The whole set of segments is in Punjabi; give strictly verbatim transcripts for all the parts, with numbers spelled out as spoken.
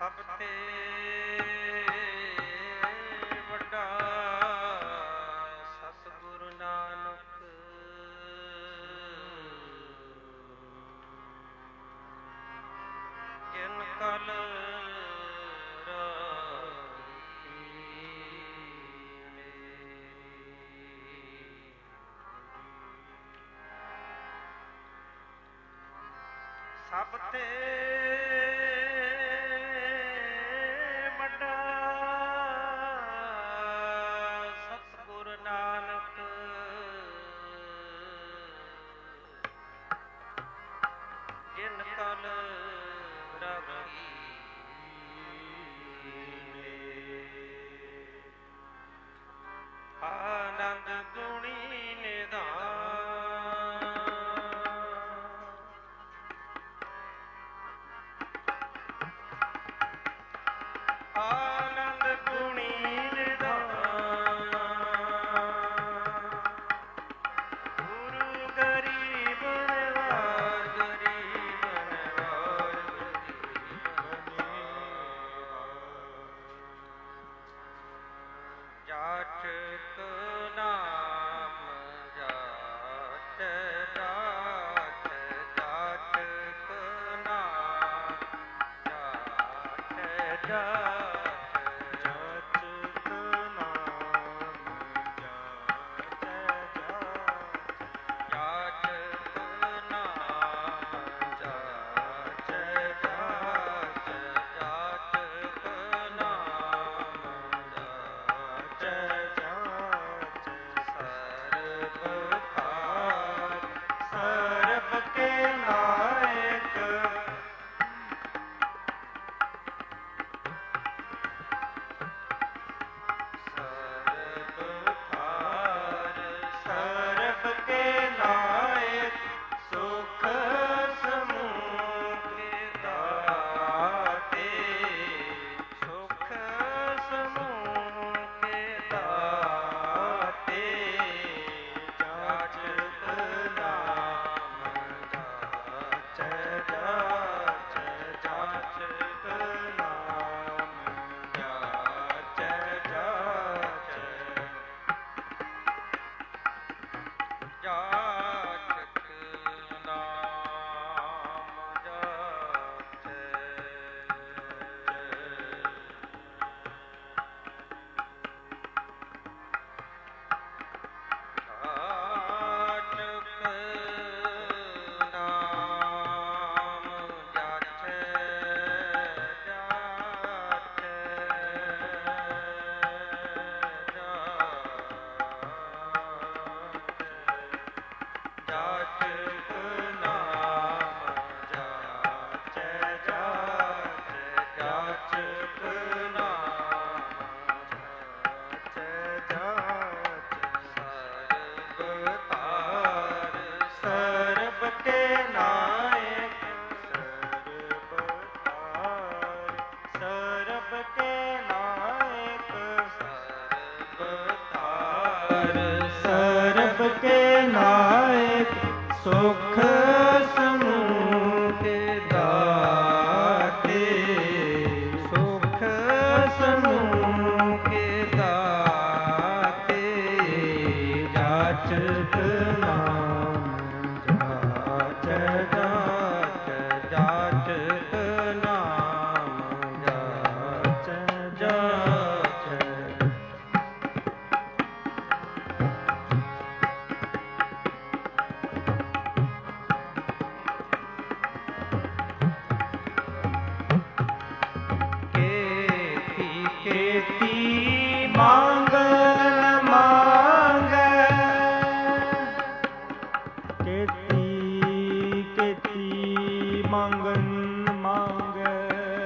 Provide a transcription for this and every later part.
ਸਭ ਤੇ ਵੱਡਾ ਸਤਿਗੁਰੂ ਨਾਨਕ ਜਿਨ ਕਲ ਸਭ ਤੇ ਵੱਡਾ ਸਤਿਗੁਰ ਨਾਨਕ ਜਿਨ ਕਲ ਰਖੀ ਆਨੰਦ ਗੁਣੀ ਨਿਧਾਨ ਆਨੰਦ ਗੁਣੀ ਨਿਧਾਨ ਗੁਰੂ ਗਰੀਬ ਨਿਵਾਰ ਗਰੀਬ ਨਿਵਾਰ ਜਾਚਕ ਨਾਮ ਜਾਚ ਜਾਚ ਜਾਚਕ ਨਾਮ ਜਾਚ ਜਾਚ ਸਰਬ ਕੇ ਨਾਇਕ ਸੁਖ ਸਮੂਹ ਕੇ ਦਾਤੇ ਸੁਖ ਸਮੂਹ ਕੇ ਦਾਤੇ ਜਾਚਕ ਨਾਮ ਜਾਚ ਜਾਚ ਜਾਚਕ ਨਾਮ ਜਾਚ ਜਾਚ ਕੀਤੀ ਮੰਗਲ ਮੰਗੈ ਕੀਤੀ ਕੀਤੀ ਮੰਗਨ ਮੰਗੈ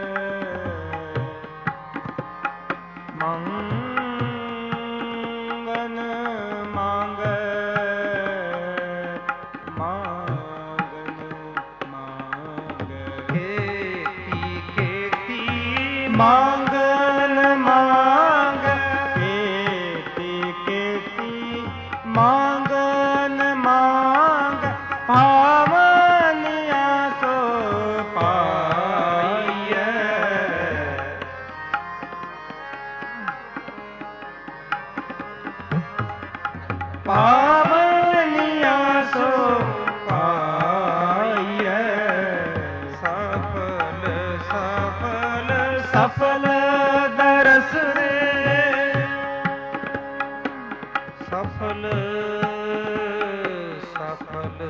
ਮੰਗਨ ਮੰਗੈ ਮੰਗਨ ਮੰਗੈ ਕੀਤੀ ਕੀਤੀ ਮੰਗਨ ਮੰਗ ਕੀਤੀ ਕੀਤੀ ਮੰਗਨ ਮੰਗ ਭਾਵਨੀਆਂ ਸੋ ਪਾਈਐ ਸੋ ਪਾਈਐ। ਸਫਲ ਸਫਲ ਸਫਲ ਦਰਸ ਰੇ, ਸਫਲ ਸਫਲ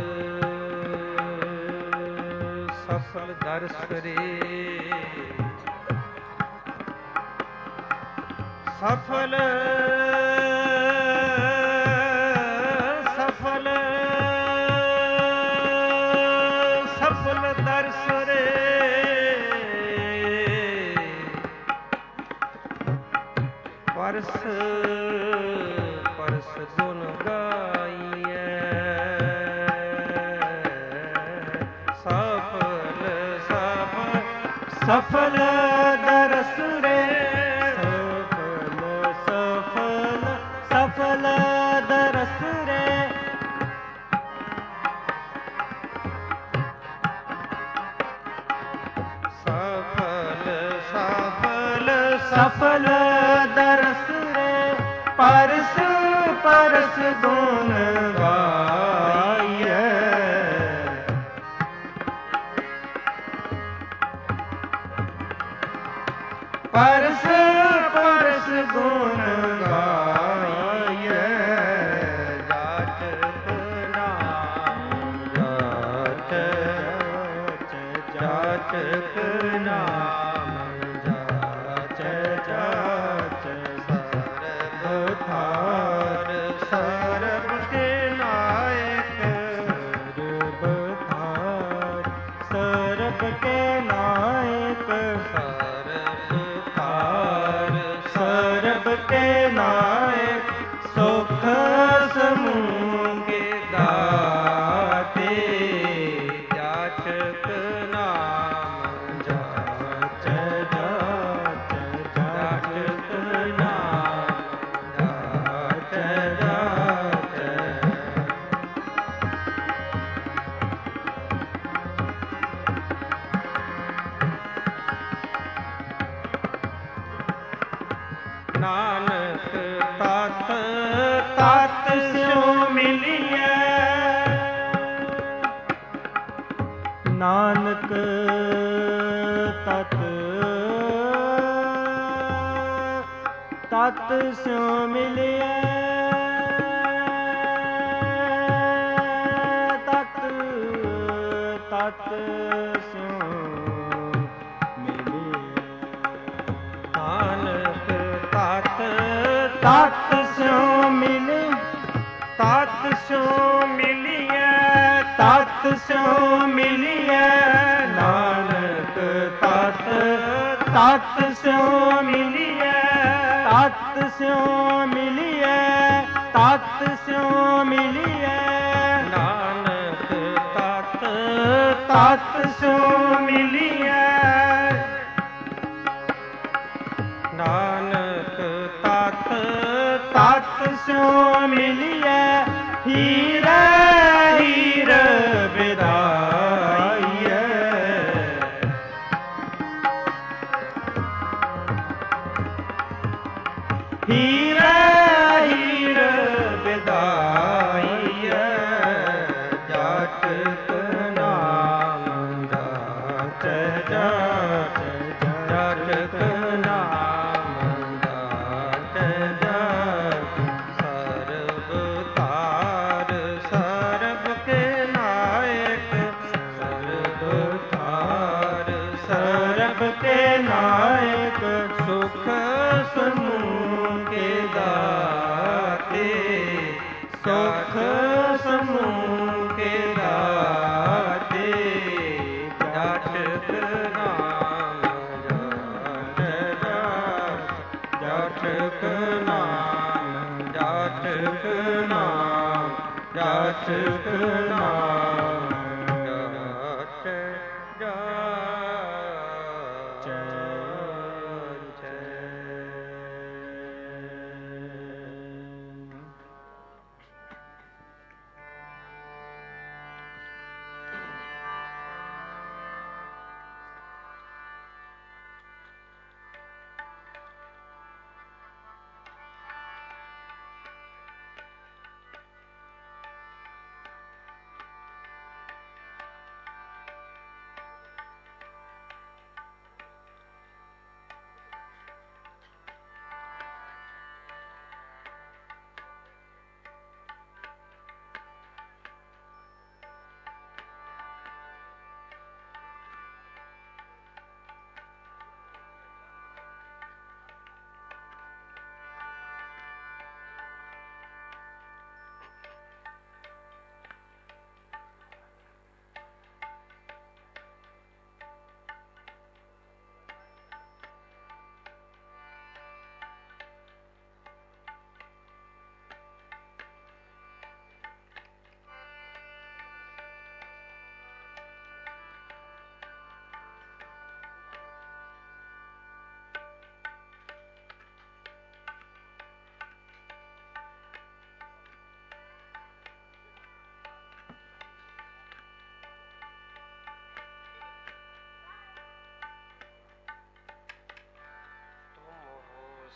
ਸਫਲ ਦਰਸ ਰੇ, ਸਫਲ ਸਫਲ ਸਫਲ ਦਰਸ ਰੇ। ਪਰਸ ਪਰਸ ਗੁਣ ਗਾਈਐ, ਸਫਲ ਸਫਲ ਸਫਲ ਦਰਸ ਰੇ, ਸਫਲ ਸਫਲ ਸਫਲ ਦਰਸ ਰੇ। ਸਫਲ ਸਫਲ ਸਫਲ ਦਰਸ ਰੇ, ਪਰਸ ਪਰਸ ਗੁਣ ਗਾਈਐ। ਪਰਸ ਪਰਸ ਗੁਣ ਗਾਈਐ। ਜਾਚਕ ਨਾਮ ਜਾਚ ਜਾਚਕ ਨਾਮ ਜਾਚ ਜਾਚ। ਸਰਬ ਥਾਰ ਸਰਬ ਕੇ ਨਾਇਕ, ਸਰਬ ਥਾਰ ਸਰਬ ਕੇ ਨਾਇਕ, ਸਰਬ ਥਾਰ ਸਰਬ ਕੇ ਨਾਇਕ। ਸੁਖ ਸਮੂਹ ਕੇ ਦਾਤੇ, ਜਾਚਕ ਨਾਮ ਜਾਚ ਜਾਚ ਜਾਚਕ ਨਾਮ ਜਾਚ ਜਾਚ। ਨਾਨਕ ਤਤ ਤਤ ਸਿਉ ਮਿਲੀਐ, ਨਾਨਕ ਤਤ ਤਤ ਸਿਉ ਮਿਲੀਐ, ਤਤ ਤਤ ਸਿਉ ਮਿਲੀਐ। ਨਾਨਕ ਤਤ ਤਤ ਸਿਉ ਮਿਲੇ, ਤਤ ਸਿਉ ਮਿਲੀਐ, ਤਤ ਸਿਉ ਮਿਲੀਐ। ਨਾਨਕ ਤਤ ਤਤ ਸਿਉ ਮਿਲੀਐ, ਤਤ ਸਿਉ ਮਿਲੀਐ, ਤਤ ਸਿਉ ਮਿਲੀਐ। ਨਾਨਕ ਤਤ ਤਤ ਸਿਉ ਮਿਲੀਐ, ਨਾਨਕ ਤਤ ਤਤ ਸਿਉ ਮਿਲੀਐ। ਹੀਰਾ ਹੀਰ ਵਿਦਾਈਐ, ਹੀਰਾ ਹੀਰ ਵਿਦਾਈਐ। ਜਾਚਕ ਨਾਮ ਜਾਚ ਜਾਚ ਜਾਚਕ ਨਾਮ ਜਾਚ ਜਾਚ। ਸਰਬ ਥਾਰ ਸਰਬ ਕੇ ਨਾਇਕ, ਸਰਬ ਥਾਰ ਸਰਬ ਕੇ ਨਾਇਕ। ਸੁਖ ਸਮੂਹ ਕੇ ਦਾਤੇ, ਸੁਖ ਸਮੂਹ ਕੇ ਦਾਤੇ। ਜਾਚਕ ਨਾਮ ਜਾਚ ਜਾਚ ਜਾਚਕ ਨਾਮ ਜਾਚਕ ਨਾਮ ਜਾਚਕ ਨਾਮ ਜਾਚ ਜਾਚ।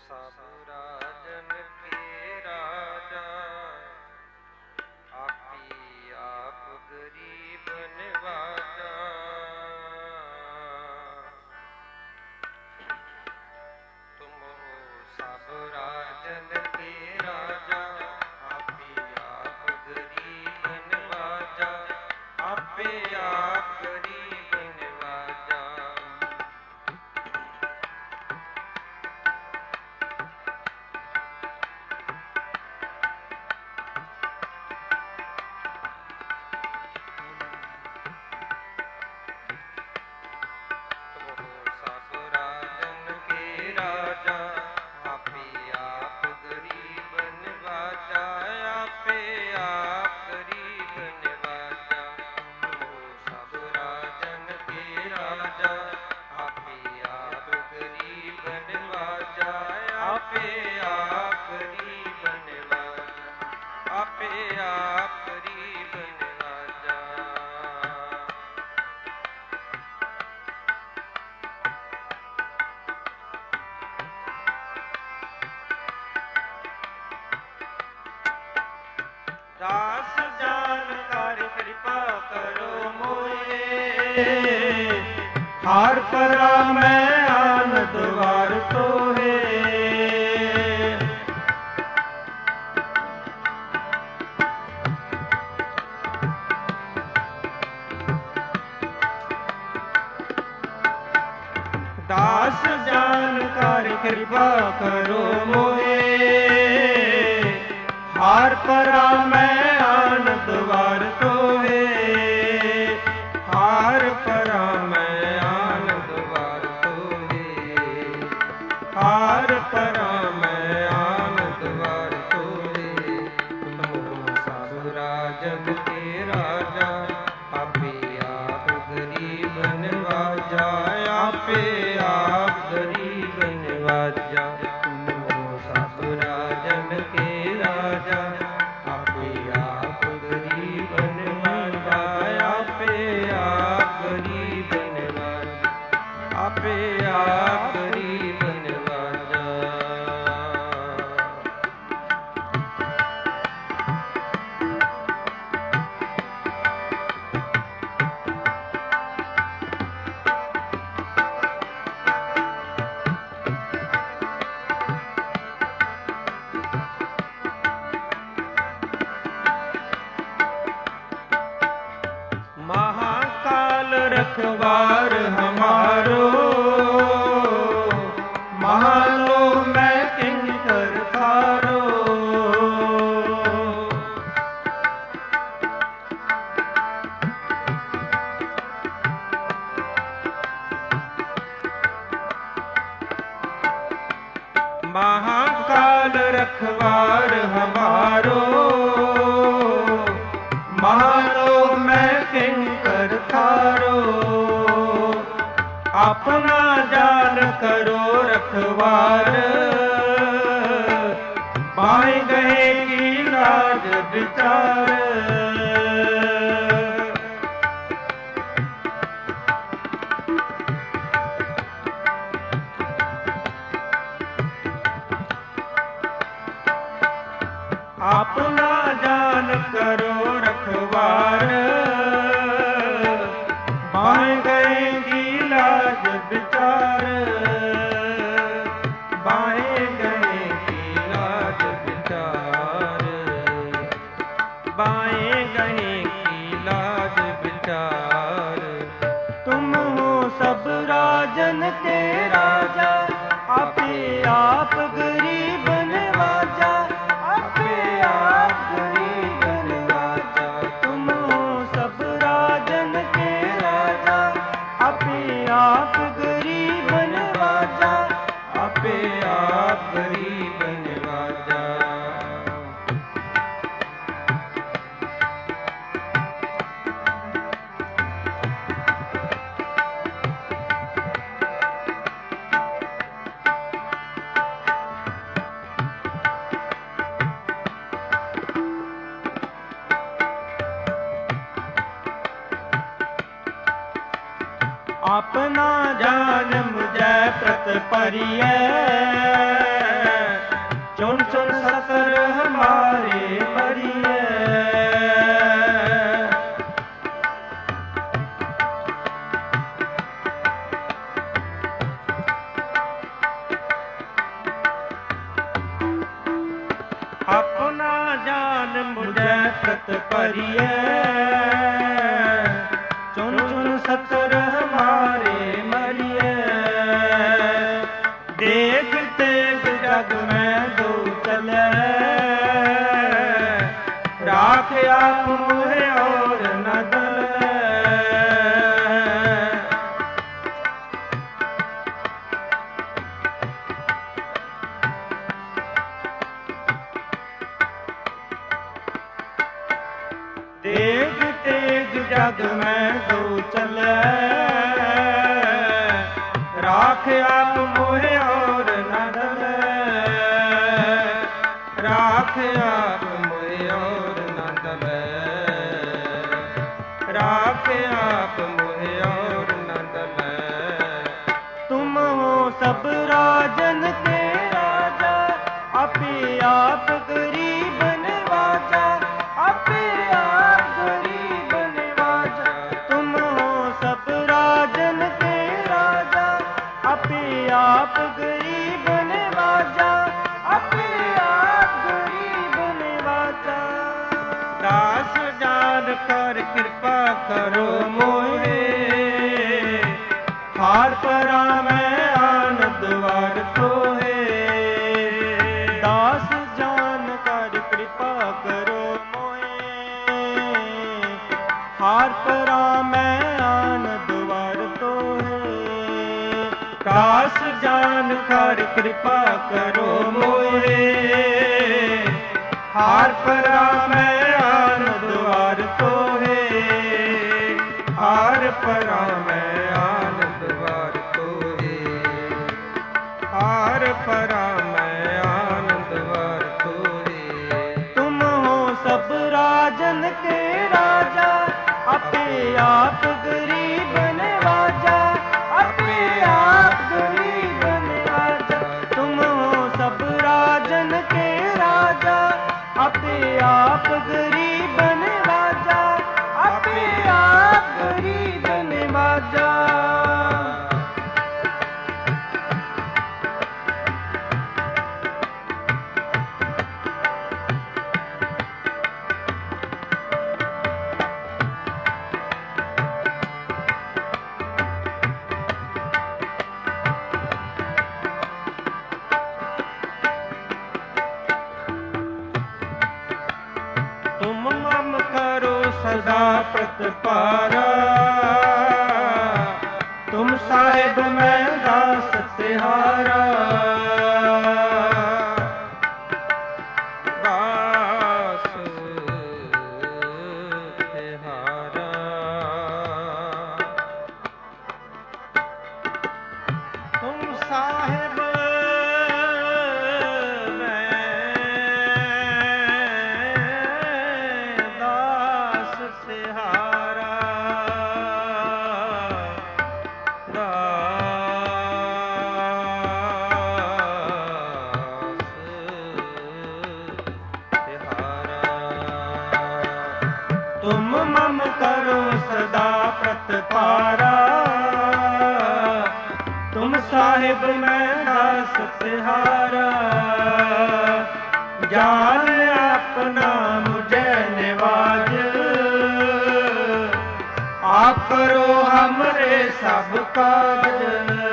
ਸਭ ਰਾਜਨ ਕੀ ਰਾਜਾ, ਆਪੀ ਆਪ ਗਰੀਬ ਨਿਵਾਜਾ। ਤੁਮ ਹੋ ਸਭ ਰਾਜਨ ਕੀ ਰਾਜਾ, ਆਪੀ ਆਪ ਗਰੀਬ ਨਿਵਾਜਾ, ਆਪੇ ਆਪ ਗਰੀਬ ਨਿਵਾਜਾ। ਦਾਸ ਜਾਨ ਕਰ ਕਿਰਪਾ ਕਰੋ ਮੋਏ, ਹਾਰ ਪਰਾ ਮੈਂ ਆਨੰਦ ਵਾਰ ਤੋਹੇ। ਦਾਸ ਜਾਨ ਕਰ ਕਿਰਪਾ ਕਰੋ ਮੋਏ, ਹਾਰ ਪਰਾ ਮੈਂ ਆਨੰਦ ਵਾਰ ਤੋਹੇ। ਹਾਰ ਪਰਾ ਮੈਂ ਆਨੰਦ ਵਾਰ ਤੋਹੇ, ਹਾਰ ਪਰਾ ਮੈਂ ਆਨੰਦ ਵਾਰ ਤੋਹੇ। ਤੁਮ ਸਭ ਰਾਜਨ ਕੇ ਰਾਜਾ, ਆਪੇ ਆਪ ਗਰੀਬ ਨਿਵਾਜਾ, ਆਪੇ ਆਪ ਗਰੀਬ ਨਿਵਾਜਾ। ਤੁਮ ਸਭ ਰਾਜਨ ਕੇ ਰਾਜਾ, ਆਪੇ ਆਪ ਗਰੀਬ ਨਿਵਾਜਾ, ਆਪੇ ਆਪ ਗਰੀਬ ਨਿਵਾਜਾ, ਆਪੇ ਆਪ ਗਰੀਬ ਨਿਵਾਜਾ। महाकाल रखवार हमारो, महालो मैं किंकर थारो। महाकाल रखवार हमारो, महालो मैं किंकर थारो। अपना जान करो रखवार, बाएं गए की लाज विचार। अपना जान करो रखवार, बाएं गएगी लाज विचार। बाएं गएगी लाज विचार, ਆਪਨਾ ਜਾਨ ਮੁਝੈ ਪ੍ਰਤ ਭਰੀਐ, ਚੁਣ ਚੁਣ ਸਤਰ ਹਮਾਰੇ ਮਰੀਐ। ਆਪਨਾ ਜਾਨ ਮੁਝੈ ਪ੍ਰਤ ਭਰੀਐ, ਚੁਣ ਚੁਣ ਸਤਰ ਹਮਾਰੇ ਮਰੀਐ। ਦੇਖ ਤੇਗ ਜਗ ਮੈਂ ਦੋ ਚਲੈ, ਰਾਖ ਆਪ ਮੋਹਿ ਔਰ ਨ ਦਲੈ। ਤੇਗ ਤੇਗ ਜਗ ਮੈਂ ਦੋ ਚਲੈ, ਰਾਖ ਆਪ ਮੋਹਿ ਔਰ ਨ ਦਲੈ। ਰਾਖ ਆਪ ਮੋਹਿ ਔਰ ਨ ਦਲੈ, ਰਾਖ ਆਪ ਮੋਹਿ ਔਰ ਨ ਦਲੈ। ਤੁਮ ਹੋ ਸਭ ਰਾਜਨ ਕੇ ਰਾਜਾ, ਆਪੇ ਆਪ ਗਰੀਬ ਨਿਵਾਜਾ, ਆਪੇ ਆਪ ਗਰੀਬ ਨਿਵਾਜਾ। ਤੁਮ ਹੋ ਸਭ ਰਾਜਨ ਕੇ ਰਾਜਾ, ਆਪੇ ਆਪ ਗਰੀਬ ਨਿਵਾਜਾ, ਆਪੇ ਆਪ ਗਰੀਬ ਨਿਵਾਜਾ। ਦਾਸ ਜਾਨ ਕਰ ਕਿਰਪਾ ਕਰੋ ਮੋਏ, ਹਾਰ ਪਰਾ ਮੈਂ ਆਨੰਦ ਵਾਰ ਤੋਹੇ। ਦਾਸ ਜਾਨ ਕਰ ਕਿਰਪਾ ਕਰੋ ਮੋਏ, ਹਾਰ ਪਰਾ ਮੈਂ ਆਨੰਦ ਵਾਰ ਤੋਹੇ। ਦਾਸ ਜਾਨ ਕਰ ਕਿਰਪਾ ਕਰੋ ਮੋਏ, ਹਾਰ ਪਰਾ ਮੈਂ ਆਨੰਦ ਵਾਰ ਤੋਹੇ। ਹਾਰ ਪਰਾ ਮੈਂ ਆਨੰਦ ਵਾਰ ਤੋਹੇ, ਹਾਰ ਪਰਾ ਮੈਂ ਆਨੰਦ ਵਾਰ ਤੋਹੇ। ਤੁਮ ਹੋ ਸਭ ਰਾਜਨ ਕੇ ਰਾਜਾ, ਆਪੇ ਆਪ ਗਰੀਬ ਨਿਵਾਜਾ, ਆਪੇ ਆਪ ਗਰੀਬ ਨਿਵਾਜਾ। ਤੁਮ ਹੋ ਸਭ ਰਾਜਨ ਕੇ ਰਾਜਾ, ਆਪੇ ਆਪ ਗਰੀਬ ਨਿਵਾਜਾ, ਆਪੇ ਆਪ ਗਰੀਬ ਨਿਵਾਜਾ। ਤੁਮ ਮਮ ਕਰੋ ਸਦਾ ਪ੍ਰਤਪਾਰਾ, ਤੁਮ ਸਾਹਿਬ ਮੈਂ ਦਾਸ ਤਿਹਾਰਾ। ਦਾਸ ਤਿਹਾਰਾ, ਤੁਮ ਸਾਹਿਬ ਤਿਹਾਰਾ। ਤੁਮ ਮਮ ਕਰੋ ਸਦਾ ਪ੍ਰਤਪਾਰਾ, ਤੁਮ ਸਾਹਿਬ ਮੈਂ ਦਾਸ ਤਿਹਾਰਾ। ਜਾਨ ਆਪਣਾ ਮੁਝੇ ਨਿਵਾਜ, आप करो हमरे सब काज।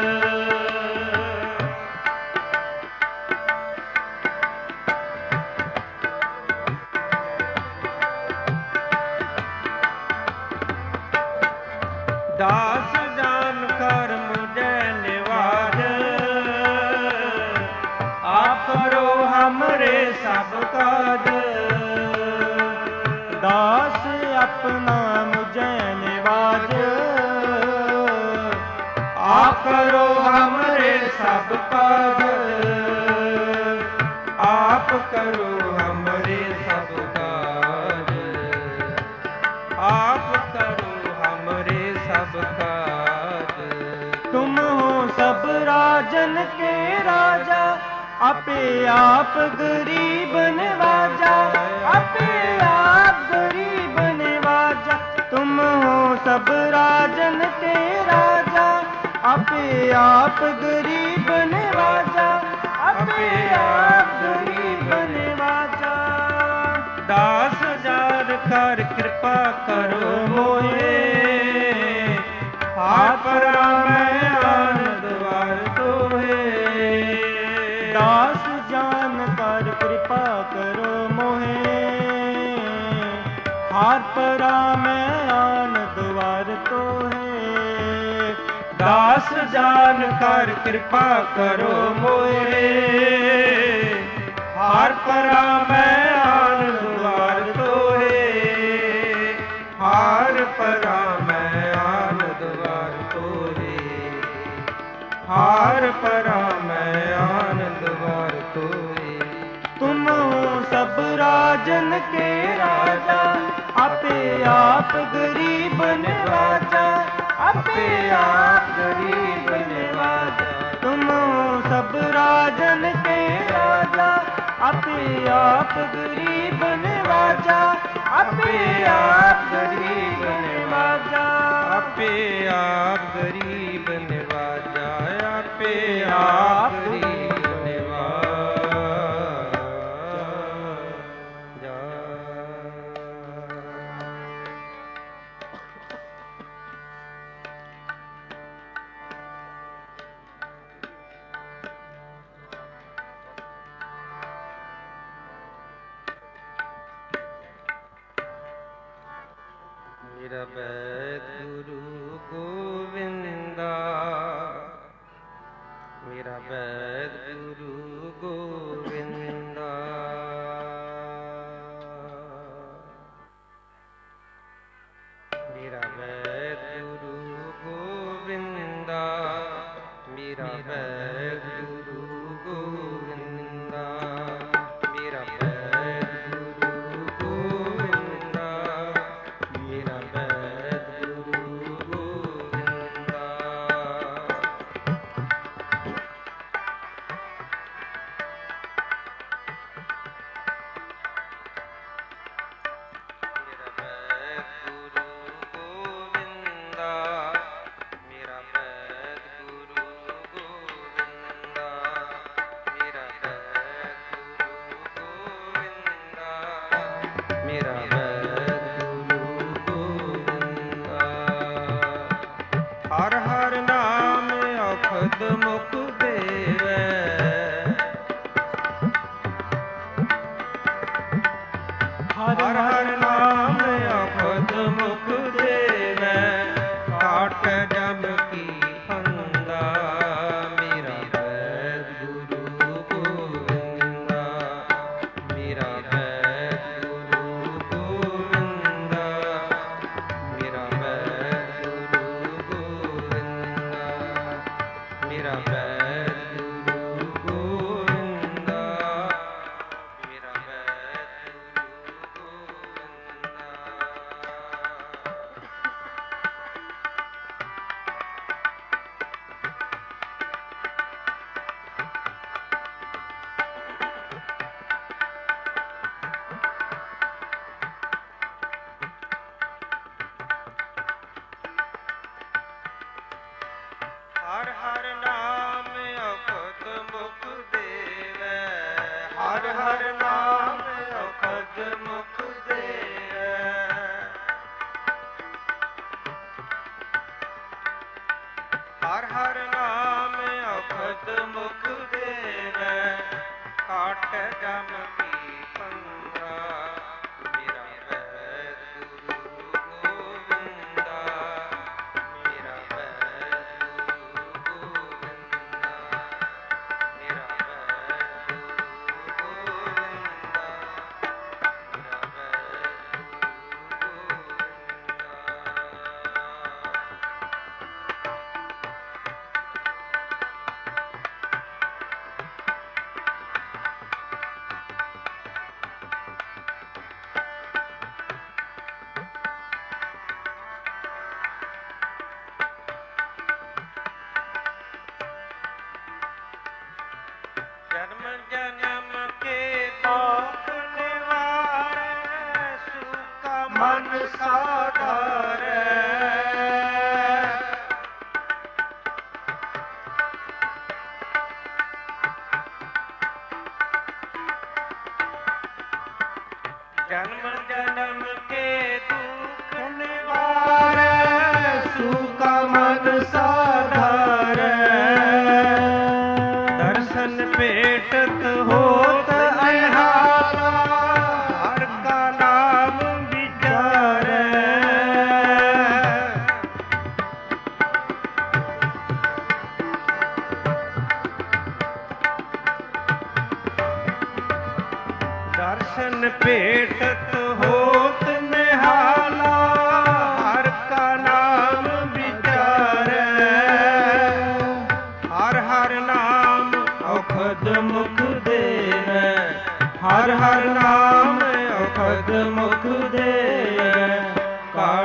दास जान कर मुझे निवाज, आप करो हमरे सब काज। दास अपना मुझे निवाज, आप करो हमरे सब काज। आप करो हमरे सब काज, आप करो हमरे सब काज। राजन के राजा, आपे आप गरीब नवाजा, आपे आप गरीब नवाजा। तुम हो सब राजन के राजा, आपे आप गरीब नवाजा, आपे आप गरीब नवाजा। दास जार कर कृपा करो मोहे, हाथ परा मैं आन द्वार तोहे। दास जान कर कृपा करो मोहे, हाथ परा मैं आन द्वार तोहे। दास जान कर कृपा करो मोहे, हार परा मैं आन द्वार तोहे। हार परा मैं आन द्वार तोहे, हार परा मैं आन द्वार तोहे। तुम हो सब राजन के राजा, आपे आप गरीब नवाजा, आपे आप गरीब नवाजा। तुम हो सब राजन के राजा, आपे आप गरीब नवाजा, आपे आप गरीब नवाजा। आपे आप गरीब नवाजा, आपे आप गरीब नवाजा। मेरा वैद गुरु गोविंदा, मेरा वैद गुरु गोविंदा। मेरा वैद गुरु गोविंदा, मेरा वैद गुरु गोविंदा। मेरा वैद गुरु गोविंदा, मेरा वैद गुरु गोविंदा। हर हर नाम औखद मुख देवै, हर हर नाम औखद मुख देवै। काट जम की फंदा, मेरा वैद गुरु गोविंदा, मेरा वैद गुरु गोविंदा। मेरा वैद गुरु गोविंदा, मेरा वैद गुरु गोविंदा। मेरा वैद गुरु हर हर नाम औखद मुख देवै, हर हर नाम औखद मुख देवै। हर हर नाम औखद मुख देवै। काट जम की फंदा, मेरा वैद गुरु गोविंदा, मेरा वैद गुरु गोविंदा। मेरा वैद गुरु गोविंदा, मेरा वैद गुरु गोविंदा।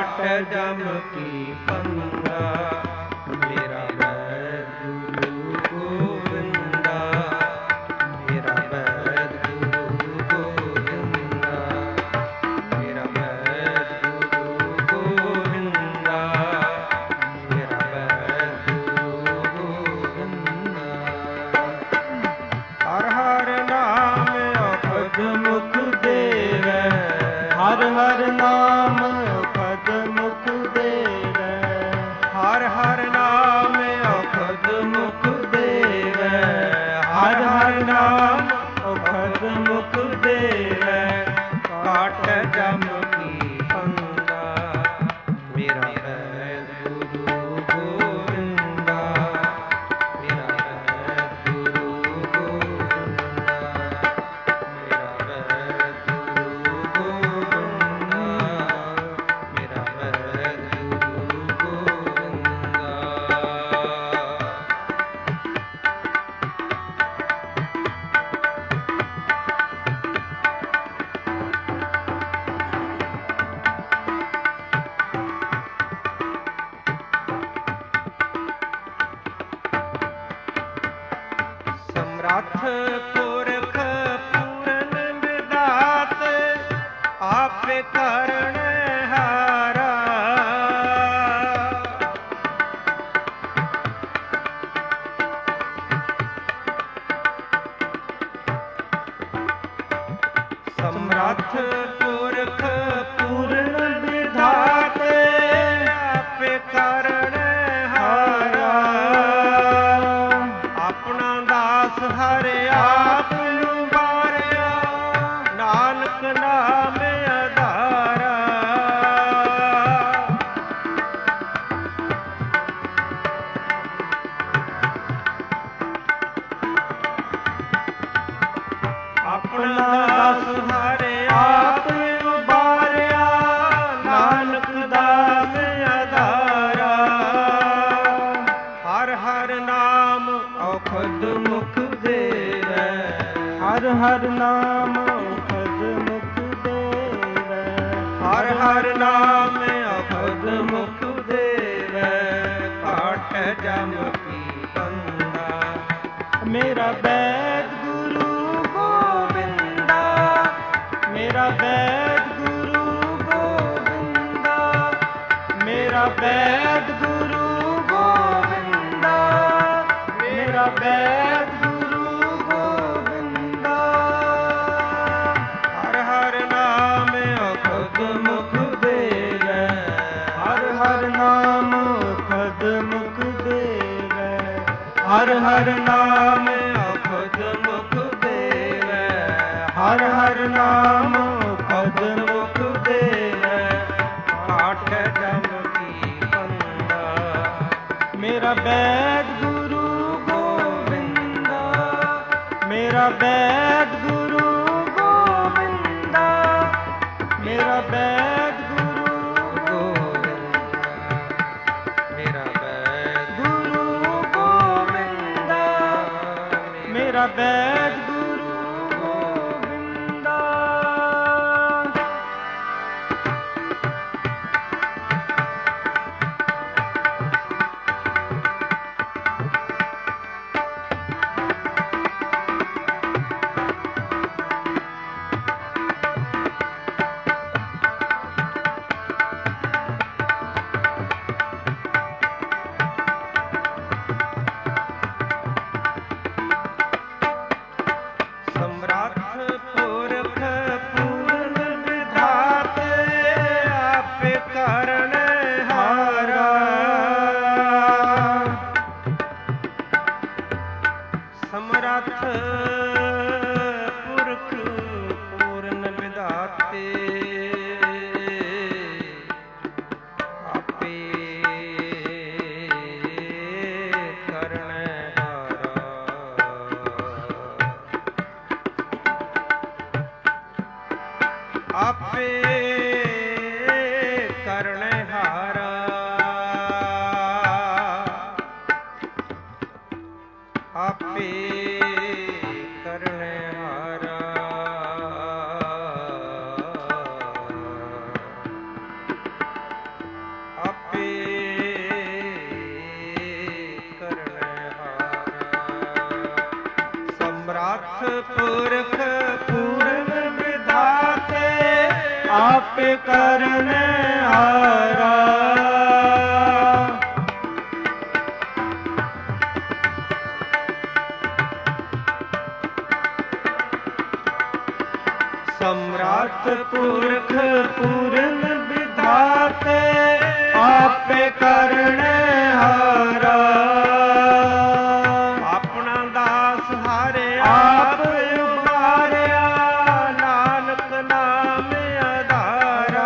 ਕਾਟ ਜਮ ਕੀ ਪੰਗਾ, ਮੇਰਾ ਵੈਦ ਗੁਰੂ ਗੋਬਿੰਦਾ, ਮੇਰਾ ਵੈਦ ਗੁਰੂ ਗੋਬਿੰਦਾ, ਮੇਰਾ ਵੈਦ ਗੁਰੂ ਗੋਬਿੰਦਾ, ਮੇਰਾ ਵੈਦ ਗੁਰੂ ਗੋਬਿੰਦਾ। ਹਰ ਹਰ ਨਾਮ ਔਖਦ ਮੁਖ ਦੇਵੈ, ਹਰ ਹਰ ਨਾਮ ਔਖਦ ਮੁਖ ਦੇਵੈ, ਹਰ ਹਰ ਨਾਮ ਔਖਦ ਮੁਖ ਦੇਵੈ, ਹਰ ਹਰ ਨਾਮ ਔਖਦ ਮੁਖ ਦੇਵੈ, ਕਾਟ ਜਮ ਕੀ ਪੰਗਾ, ਮੇਰਾ ਵੈਦ ਗੁਰੂ ਗੋਬਿੰਦਾ, ਮੇਰਾ ਵੈਦ ਗੁਰੂ ਗੋਬਿੰਦਾ, ਮੇਰਾ ਵੈਦ ਗੁਰੂ ਗੋਬਿੰਦਾ, ਮੇਰਾ ਵੈਦ ਗੁਰੂ ਗੋਬਿੰਦਾ। ਸਮਰੱਥ ਪੁਰਖ ਪੂਰਨ ਵਿਦਾਤ, ਆਪੇ ਕਰਣ ਹਾਰਾ, ਸਮਰੱਥ ਪੁਰਖ ਪੂਰਨ ਵਿਦਾਤ, ਆਪੇ ਕਰਣ ਹਾਰਾ, ਆਪਣਾ ਦਾਸ ਹਰਿ ਆਪ ਨੂੰ ਵਾਰਿਆ, ਨਾਨਕ ਨਾਮ ਆਧਾਰਾ। ਆਪਣਾ ਦਾਸ ਹਰਿ ਆਪ ਨੂੰ ਵਾਰਿਆ, ਨਾਨਕ ਨਾਮ ਆਧਾਰਾ। ਹਰ ਹਰ ਨਾਮ ਔਖਦ ਮੁਖ ਦੇਵੈ, ਹਰ ਹਰ ਨਾਮ ਔਖਦ ਮੁਖ ਦੇਵੈ, ਹਰ ਹਰ ਨਾਮ ਔਖਦ ਮੁਖ ਦੇਵੈ, ਕਾਟ ਜਮ ਕੀ ਪੰਗਾ, ਮੇਰਾ ਵੈਦ ਗੁਰੂ ਗੋਬਿੰਦਾ, ਮੇਰਾ ਵੈਦ ਗੁਰੂ ਗੋਬਿੰਦਾ, ਮੇਰਾ ਵੈਦ ਗੁਰੂ ਗੋਬਿੰਦਾ, ਮੇਰਾ ਵੈਦ ਗੁਰੂ ਗੋਬਿੰਦਾ। ਹਰ ਹਰ ਨਾਮ ਔਖਦ ਮੁਖ ਦੇਵੈ, ਹਰ ਹਰ ਨਾਮ ਔਖਦ ਮੁਖ ਦੇਵੈ, ਹਰ ਹਰ ਨਾਮ ਔਖਦ ਮੁਖ ਦੇਵੈ, ਹਰ ਹਰ ਨਾਮ ਔਖਦ ਮੁਖ ਦੇਵੈ, ਕਾਟ ਜਮ ਕੀ ਪੰਗਾ, ਮੇਰਾ ਵੈਦ ਗੁਰੂ ਗੋਬਿੰਦਾ, ਮੇਰਾ ਵੈਦ ਗੁਰੂ ਗੋਬਿੰਦਾ, ਮੇਰਾ ਵੈਦ ਗੁਰੂ ਗੋਬਿੰਦਾ, ਮੇਰਾ ਵੈਦ ਗੁਰੂ ਗੋਬਿੰਦਾ, ਮੇਰਾ ਵੈਦ ਗੁਰੂ ਗੋਬਿੰਦਾ। ਆਪੇ ਕਰਣ ਪੁਰਖ ਪੂਰਨ ਵਿਧਾਤੇ ਆਪੇ ਕਰਨ ਹਾਰਾ। ਸਮਰੱਥ ਪੁਰਖ ਪੂਰਨ ਵਿਧਾਤੇ ਆਪੇ ਕਰਨ ਹਾਰਾ। ਆਪਣਾ ਦਾਸ ਹਾਰੇ ਆਪ ਉਬਾਰਿਆ ਨਾਨਕ ਨਾਮ ਆਧਾਰਾ।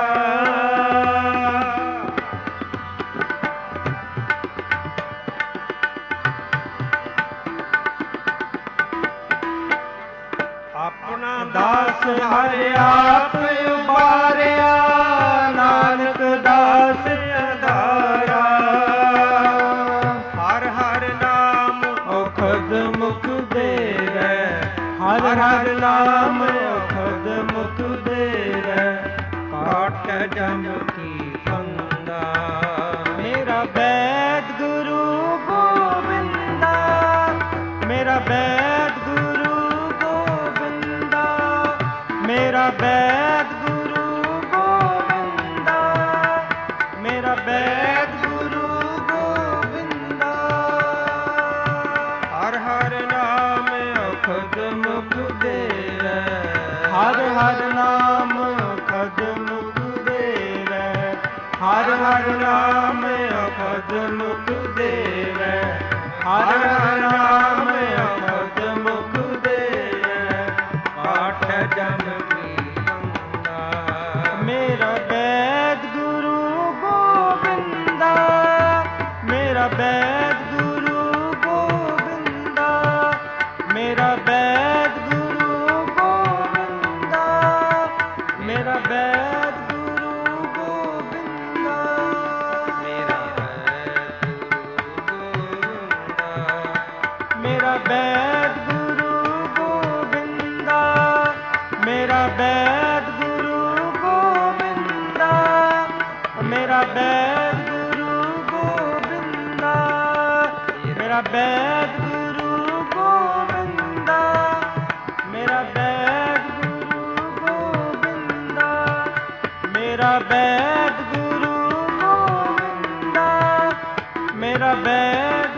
ਆਪਣਾ ਦਾਸ ਹਰਿ ਆਪ ਉਬਾਰਿਆ ਨਾਨਕ ਦਾਸ ਆਧਾਰਾ। ਹਰ ਹਰ ਨਾਮ ਔਖਦ ਮੁਖ ਦੇਵੈ ਹਰ ਹਰ ਨਾਮ ਔਖਦ ਮੁਖ ਦੇਵੈ। ਕਾਟ ਜਮ ਕੀ ਫੰਦਾ ਮੇਰਾ ਬੈਦ ਗੁਰੂ ਗੋਬਿੰਦਾ। ਮੇਰਾ ਬੈਦ ਗੁਰੂ ਗੋਬਿੰਦਾ। ਮੇਰਾ ਬੈਦ ਗੁਰੂ ਗੋਬਿੰਦਾ। ਮੇਰਾ ਬੈਦ ਗੁਰੂ ਗੋਬਿੰਦਾ। ਹਰ ਹਰ ਨਾਮ ਔਖਦ ਮੁਖ ਦੇਵੈ ਹਰ ਹਰ ਨਾਮ ਔਖਦ ਮੁਖ ਦੇਵੈ। ਹਰ ਹਰ ਨਾਮ ਔਖਦ ਮੁਖ ਦੇਵੈ। ਹਰ ਹਰ ਨਾਮ ਔਖਦ ਮੁਖ ਦੇਵੈ। ਕਾਠ ਜਮ ਕੀ ਫੰਦਾ ਮੇਰਾ ਬੈਦ ਗੁਰੂ ਗੋਬਿੰਦਾ। ਮੇਰਾ ਬੈਦ ਗੁਰੂ ਗੋਬਿੰਦਾ। ਮੇਰਾ ਬੈਦ ਗੁਰੂ ਗੋਬਿੰਦਾ। ਮੇਰਾ ਬੈਦ ਗੁਰੂ ਗੋਬਿੰਦਾ। ਮੇਰਾ ਬੈਦ ਗੁਰੂ ਗੋਬਿੰਦਾ। ਮੇਰਾ ਬੈਦ ਗੁਰੂ ਗੋਬਿੰਦਾ। ਮੇਰਾ ਬੈਦ ਗੁਰੂ ਗੋਬਿੰਦਾ। ਮੇਰਾ ਬੈਦ ਗੁਰੂ ਗੋਬਿੰਦਾ। ਮੇਰਾ ਬੈਦ ਗੁਰੂ ਗੋਬਿੰਦਾ। ਮੇਰਾ ਬੈਦ ਗੁਰੂ ਗੋਬਿੰਦਾ। ਮੇਰਾ ਬੈਦ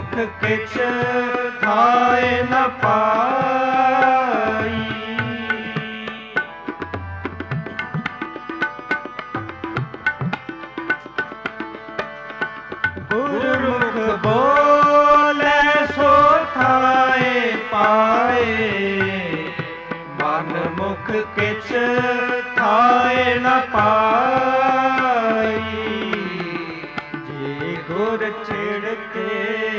ਮੁਖ ਕਿਛ ਥਾਏ ਨ ਪਾਈ। ਗੁਰਮੁਖ ਬੋਲੇ ਸੋ ਥਾਏ ਪਾਏ, ਮਨ ਮੁਖ ਕਿਛ ਥਾਏ ਨ ਪਾਈ। ਜੇ ਗੁਰ ਛਿੜ ਕੇ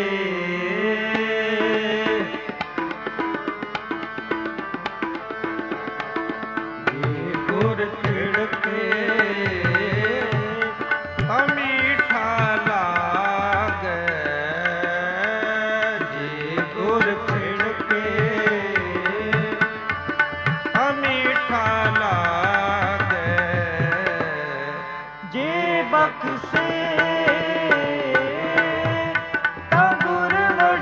ਜੇ ਗੁਰ ਛਿੜ ਕੇ ਤਾਂ ਮੀਠਾ ਲਾਗੈ। ਜੇ ਗੁਰ ਛਿੜ ਕੇ ਤਾਂ ਮੀਠਾ ਲਾਗੈ। ਜੇ ਬਖਸ਼ੇ ਤਾਂ ਗੁਰ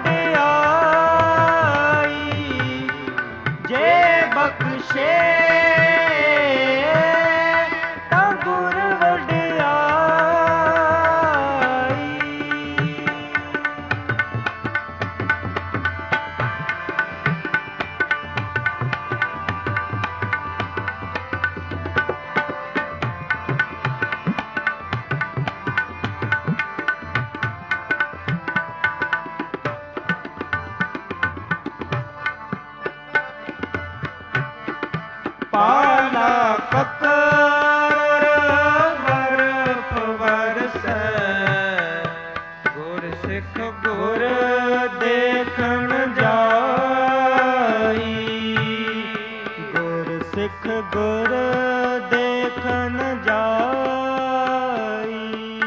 ਵਡਿਆਈ। ਜੇ ਬਖਸ਼ੇ ਤਾਂ ਗੁਰ ਵਡਿਆਈ। ਪਾਲਾ ਕਕਰ ਬਰਫ ਬਰਸੈ, ਗੁਰ ਸਿੱਖ ਗੁਰ ਦੇਖਣ ਜਾਈ। ਗੁਰ ਸਿੱਖ ਗੁਰ ਦੇਖਣ ਜਾਈ।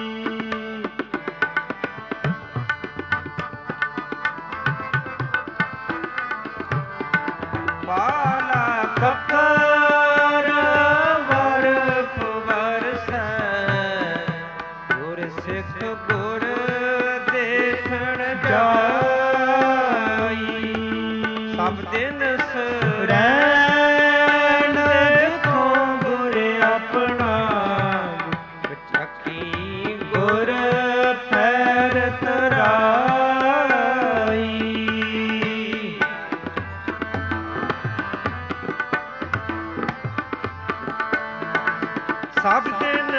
ਪਾਲਾ ਕਕਰ ਬਰਫ ਬਰਸੈ, ਗੁਰ ਸਿੱਖ ਗੁਰ ਦੇਖਣ ਜਾਈ। ਸਭ ਦਿਨ ਸਰੈਣ ਦੇਖੋ ਗੁਰ ਆਪਣਾ, ਚੱਕੀ ਗੁਰ ਪੈਰ ਤਰਾਈ। ਸਭ ਦਿਨ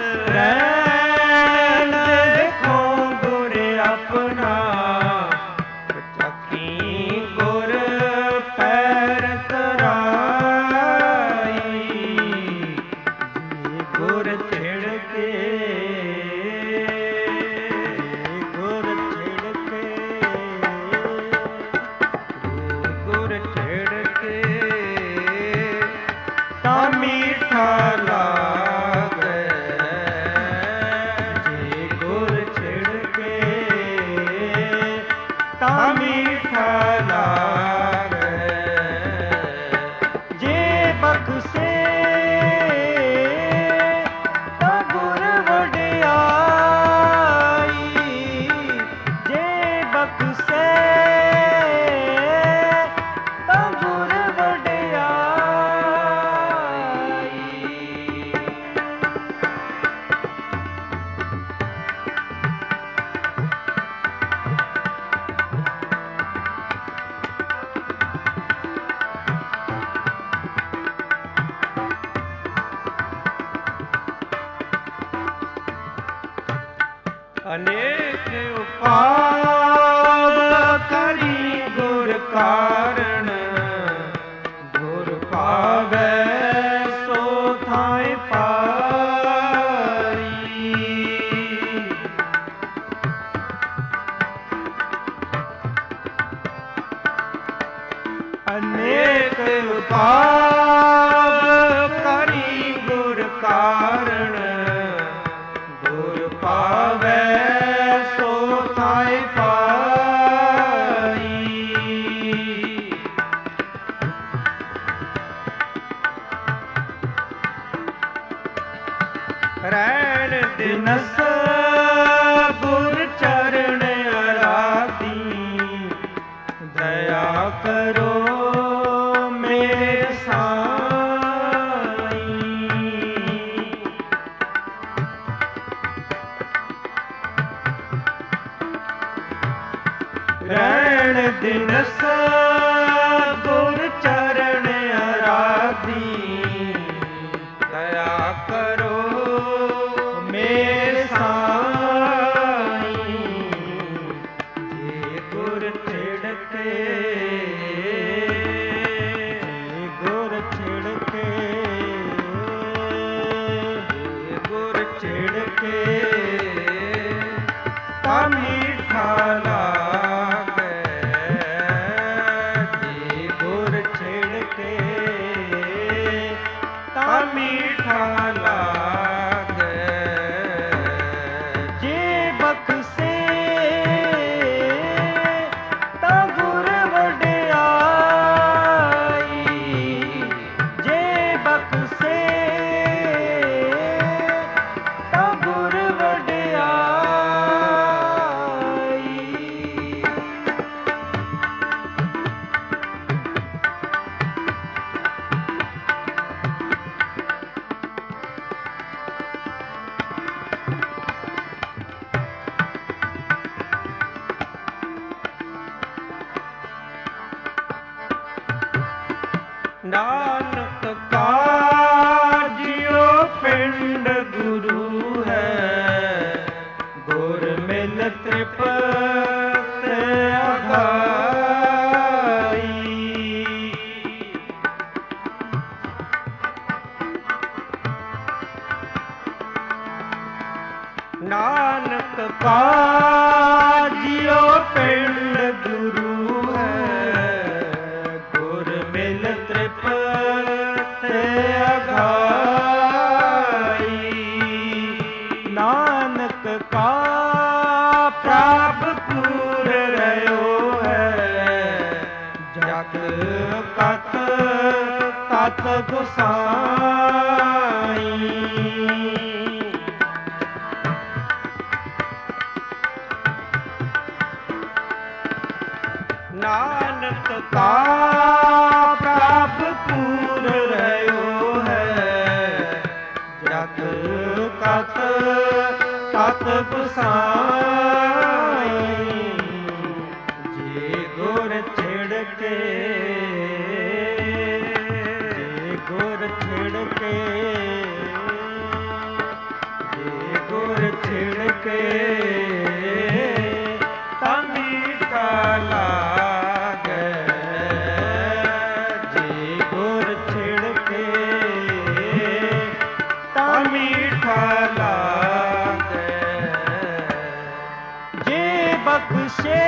ਸਰੈਣ ਦੇਖੋ ਗੁਰ ਆਪਣਾ, ਚੱਕੀ ਗੁਰ ਪੈਰ ਤਰਾਈ। ਜੇ ਗੁਰ ਛਿੜ ਕੇ ਗੁਰ ਛਿੜ ਕੇ ਗੁਰ ਛਿੜ ਕੇ ਤਾਂ ਮੀਠਾ ਲਾਗੈ। ਜੇ ਗੁਰ ਛਿੜ ਕੇ ਤਾਂ ਮੀਠਾ ਲਾਗੈ। ਜੇ ਬਖਸ਼ੇ ਤਾਂ ਗੁਰ ਵਡਿਆਈ। ਜੇ ਬਖਸ਼ੇ ਤਾਂ ਗੁਰ ਵਡਿਆਈ। ਅਨੇਕ ਉਪਾਵ ਕਰੀ ਗੁਰ ਕਾਰਣ, ਗੁਰ ਪਾਵੈ ਸੋ ਥਾਇ ਪਾਈ। ਅਨੇਕ ਉਪਾਵ ਕਰੀ ਗੁਰ ਕਾਰਣ, ਗੁਰ ਪਾਵੈ ਸੋ ਥਾਇ ਪਾਈ। ਰੈਣ ਦਿਨਸ ਗੁਰ ਚਰਨ ਅਰਾਧੀ, ਦਇਆ ਕਰੋ ਮੇਰੇ ਸਾਈਂ। ਦਿਨਸ ਗੁਰ ਚਰਨ ਅਰਾਧੀ, ਦਇਆ ਕਰੋ ਮੇਰੇ ਸਾਈਂ, ਜੇ ਗੁਰ ਛਿੜਕੇ, ਜੇ ਗੁਰ ਛਿੜਕੇ, ਜੇ ਗੁਰ ਛਿੜਕੇ ਤਾਂ ਮੀਠਾ ਲਾਗੇ, ਜੇ ਗੁਰ ਛਿੜਕੇ ਤਾਂ ਮੀਠਾ ਲਾਗੇ, ਜੇ ਬਖਸ਼ੇ ਤਾਂ ਗੁਰ ਵਡਿਆਈ, ਜੇ ਬਖਸ਼ੇ ਤਾਂ ਗੁਰ ਵਡਿਆਈ। ਨਾਨਕ ਕਾਜਿਓ ਪਿੰਡ ਗੁਰੂ ਹੈ, ਗੁਰ ਮਿਲ ਤ੍ਰਿਪਤ ਅਗਾਈ। ਨਾਨਕ ਕਾਜਿਓ ਪਿੰਡ ਗੁਰੂ ਹੈ, ਗੁਰ ਮਿਲ ਤ੍ਰਿਪਤ ਅਗਾਈ। ਨਾਨਕ ਕਾ ਪ੍ਰਭ ਪੂਰ ਰਹਿਓ ਹੈ, ਜਗ ਕਤ ਤਤ ਗੁਸਾਈ। ਨਾਨਕ ਕਾ ਪ੍ਰਭ ਪੂਰ ਰਹਿਓ ਹੈ, ਜਗ ਕਤ ਤਤ ਗੁਸਾਈ। ਜੇ ਗੁਰ ਛਿੜਕੇ, ਜੇ ਗੁਰ ਛਿੜਕੇ, ਜੇ ਗੁਰ ਛਿੜਕੇ ਤਾਂ ਮੀਠਾ ਲਾਗੇ, ਜੇ ਗੁਰ ਛਿੜਕੇ ਤਾਂ ਮੀਠਾ ਲਾਗੇ, ਜੇ ਬਖਸ਼ੇ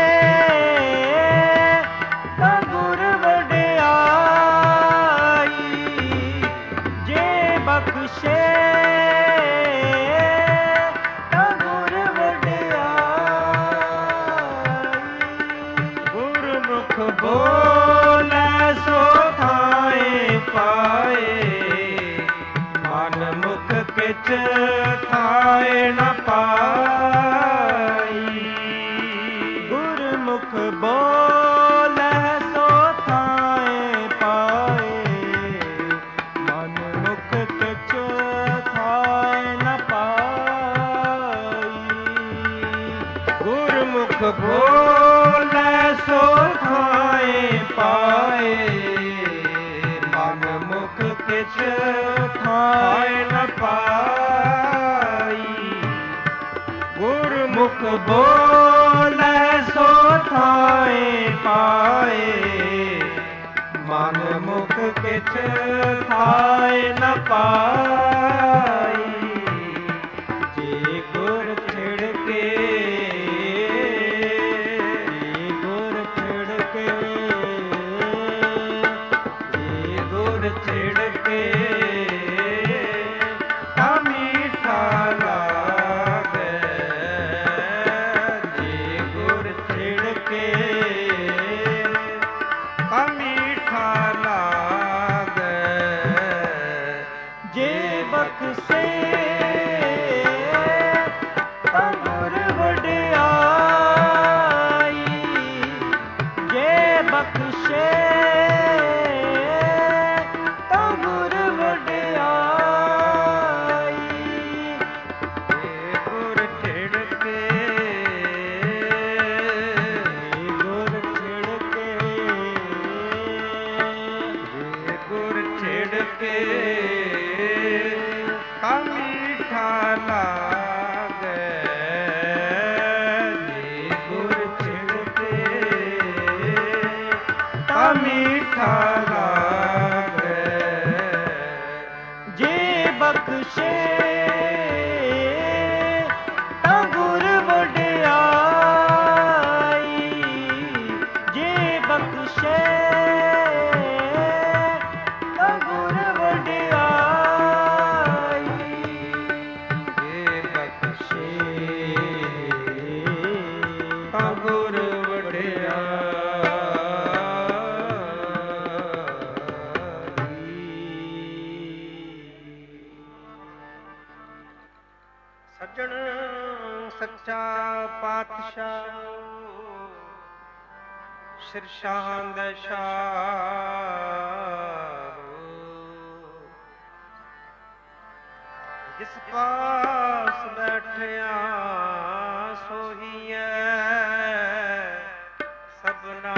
ਤਾਂ ਗੁਰ ਵਡਿਆਈ, ਜੇ ਬਖਸ਼ੇ ਤਾਂ ਗੁਰ ਵਡਿਆਈ। ਗੁਰਮੁਖ ਬੋਲੇ ਸੋ ਥਾਏ ਪਾਏ, ਮਨ ਮੁਖ ਕਿਛ ਥਾਏ ਨ ਪਾਈ। ਗੁਰਮੁਖ ਬੋਲੇ ਸੋ ਥਾਏ ਪਾਏ, ਮਨ ਮੁਖ ਕਿਛ ਥਾਏ ਨ ਪਾਈ। ਗੁਰਮੁਖ ਬੋਲੇ ਸੋ ਥਾਏ ਪਾਏ, ਮਨ ਮੁਖ ਕਿਛ ਥਾਏ ਨ ਪਾਈ। ਗੁਰਮੁਖ ਬੋਲੇ ਸੋ ਥਾਏ ਪਾਏ, ਮਨ ਮੁਖ ਕਿਛ ਥਾਏ ਨ ਪਾਈ। ਜੇ ਗੁਰ ਛਿੜਕੇ, ਜੇ ਗੁਰ ਛਿੜਕੇ, ਜੇ ਗੁਰ ਛਿੜਕੇ ਤਾਂ ਮੀਠਾ ਲਾਗੇ, ਜੇ ਗੁਰ ਛਿੜਕੇ ਤਾਂ ਮੀਠਾ ਲਾਗੇ, ਜੇ ਬਖਸ਼ੇ ਛਿੜਕੇ ਕਾ ਮੀਠਾ ਲਾਗੇ ਜੀ ਗੁਰ ਛਿੜਕੇ ਕਾ ਮੀਠਾ ਲਾਗੇ ਜੇ ਬਖਸ਼ੇ ਤਾਂ ਗੁਰ ਵਡਿਆਈ ਜੇ ਬਖਸ਼ੇ ਤਾਂ ਗੁਰ ਵਡਿਆਈ ਜੇ ਬਖਸ਼ੇ ਤਾਂ ਗੁਰ ਵਡਿਆਈ ਸੱਜਣ ਸੱਚਾ ਪਾਤਸ਼ਾਹ ਸਿਰਸ਼ਾਂਦ ਸ਼ਾਹ ਜਿਸ ਪਾਸ ਬੈਠਿਆ ਸੋਹੀਐ ਸਭਨਾ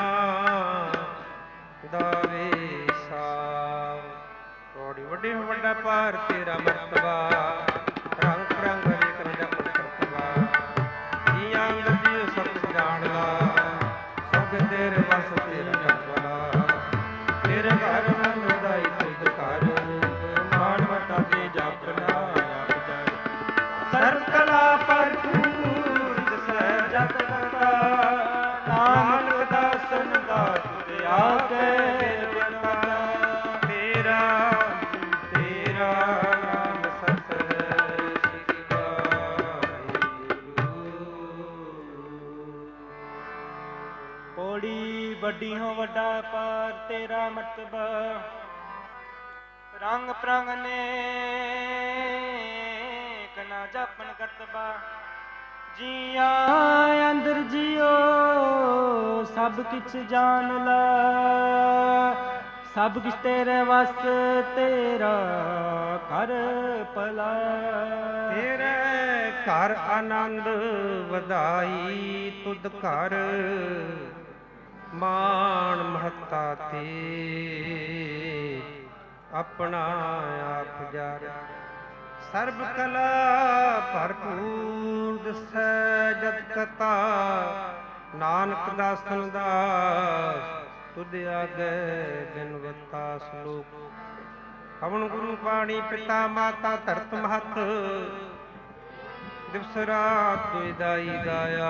ਦਾ ਵੇਸਾਵ ਥੋੜੀ ਵੱਡੀ ਵੱਡਾ ਪਾਰ ਤੇਰਾ ਮਰਤਬਾ ਰੰਗ ਰੰਗ ਵੇਖ ਰੰਜਾ ਕਰਤਵਾ ਜੀ ਅੰਗ ਜੀ ਸਭ ਜਾਣਦਾ ਸਭ ਤੇਰੇ ਵਸ ਤੇਰਾ ਕਰਤਵਾ ਤੇਰੇ ਘਰ ਮਨ ਦਾਈ ਤੁਧ ਘਰ ਮਾਣ ਵਟਾ ਦੇ ਜਪਨਾ ਆਪ ਜਾਣ ਸਰਬ ਕਲਾ ਭਰਪੂਰ ਦਸੈ ਜਤ ਕਰਤਾ ਨਾਨਕ ਦਾਸਨ ਦਾਸ ਤੇ ਆਕੇ ਬਤਾ ਤੇਰਾ ਤੇਰਾ ਨਾਮ ਸਤ ਪੌੜੀ ਵੱਡੀ ਹੋ ਵੱਡਾ ਪਾਰ ਤੇਰਾ ਮਰਤਬਾ ਰੰਗ ਪ੍ਰੰਗ ਨੇ ਕਨਾ ਜਾਪਨ ਕਰਤਬਾ ਜੀਆ ਅੰਦਰ ਜਿਓ ਸਭ ਕਿਛ ਜਾਣ ਲਾ ਸਭ ਕਿਛ ਤੇਰੇ ਵਸ ਤੇਰਾ ਘਰ ਭਲਾ ਤੇਰੇ ਘਰ ਆਨੰਦ ਵਧਾਈ ਤੁਧ ਘਰ ਮਾਣ ਮਹੱਤਾ ਤੇ ਆਪਣਾ ਆਪ ਜਾਰ ਸਰਬ ਕਲਾ ਭਰਪੂਰ ਦਸੈ ਜਤ ਕਤਾ ਨਾਨਕ ਦਾਸਨ ਦਾਸ ਤੁਧ ਆਗੇ ਬਿਨਵਤਾ ਸਲੋਕ ਹਵਨ ਗੁਰੂ ਪਾਣੀ ਪਿਤਾ ਮਾਤਾ ਧਰਤ ਮਹਤ ਦਿਵਸ ਰਾਤ ਦੁਇ ਦਾਈ ਗਾਇਆ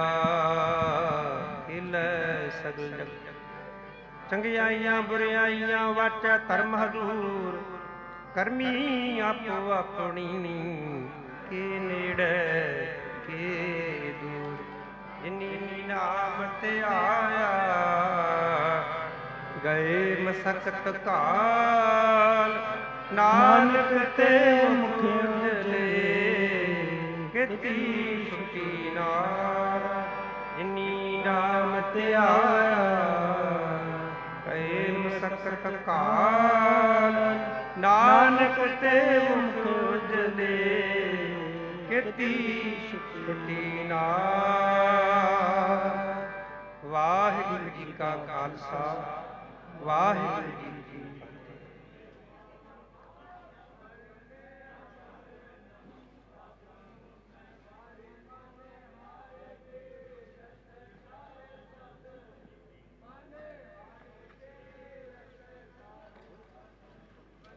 ਹਿਲੈ ਸਗਲ ਜਗ ਚੰਗਿਆਈਆਂ ਬੁਰਿਆਈਆਂ ਵਾਚੈ ਧਰਮ ਹਜ਼ੂਰ ਕਰਮੀ ਆਪੋ ਆਪਣੀ ਕੇ ਨੇੜੇ ਕੇ ਦੂਰ ਜਿਨੀ ਨਾਮ ਤੇ ਆਇਆ ਗਏ ਮਸਕਤ ਕਾਲ ਨਾਨਕ ਤੇ ਮੁਖ ਉਜਲੇ ਕਿਤੀ ਸੁਖੀ ਨਾਰ ਜਿਨੀ ਨਾਮ ਤੇ ਆਇਆ ਗਏ ਮਸਕਤ ਕਾਲ ਨਾਨਕ ਤੇ ਮੁਖ ਉਜਲੇ ਕਿਤੀ ਸੁਖੀ ਨਾਰ ਵਾਹਿਗੁਰੂ ਜੀ ਕਾ ਖਾਲਸਾ ਵਾਹਿਗੁਰੂ ਜੀ